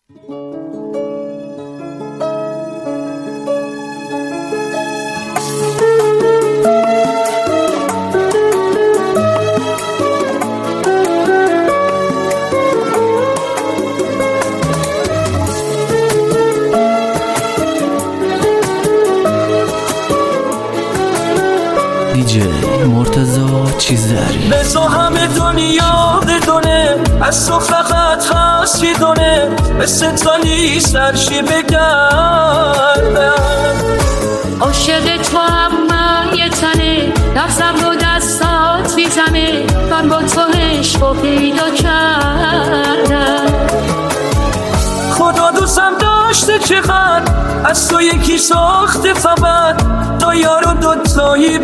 دیجی مرتضی چیزداری. بزا همه دنیا بدونه از تو فقط هست یه دونه، مثل تالی سرشی بگردم. عاشق تو هم من یه تنه، نفسم رو دستات میزنه، من با تو عشق رو پیدا کردم. خدا دوستم داشته چقدر، از تو یکی ساخته فقط، تا یارو دوتایی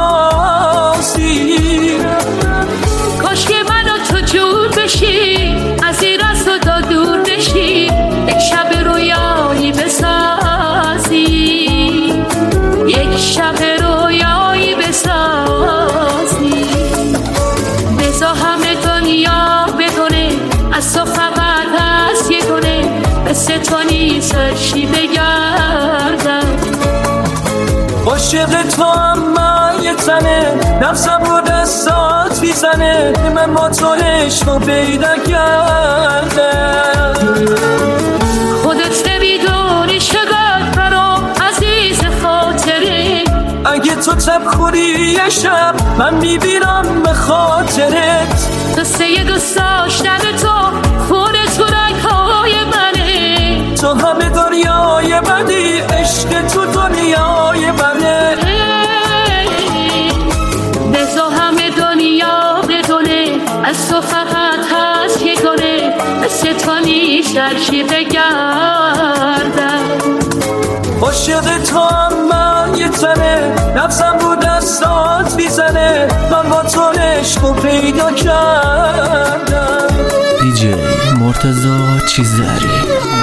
بسازی. کاش که من و تو جور بشی، از این از تو تا دور بشی، یک شب رویایی بسازی، یک شب رویایی بسازی. بزا همه دنیا بدونه از تو فقط هست یه دونه، مثل تو نیست هرچی بگردم. عاشق تو هم من یه تنه، نفسم رو دستات میزنه، من با تو عشق رو پیدا کردم. خودت نمیدونی چقدر برام عزیز خاطره، اگه تو تب خوری یه شب من میبینم به خاطرت. قصه دوست داشتن تو خونه تو رنگهای منه، تو همه دنیای منی، عشق تو دنیای منه. بزا همه دنیا بدونه از تو فقط هست یه دونه، مثل تو نیست هرچی بگردم. عاشق تو هم من یه تنه، نفسم رو دستات میزنه، من با تو عشق رو پیدا کردم. دیجی مرتضی چیزداری.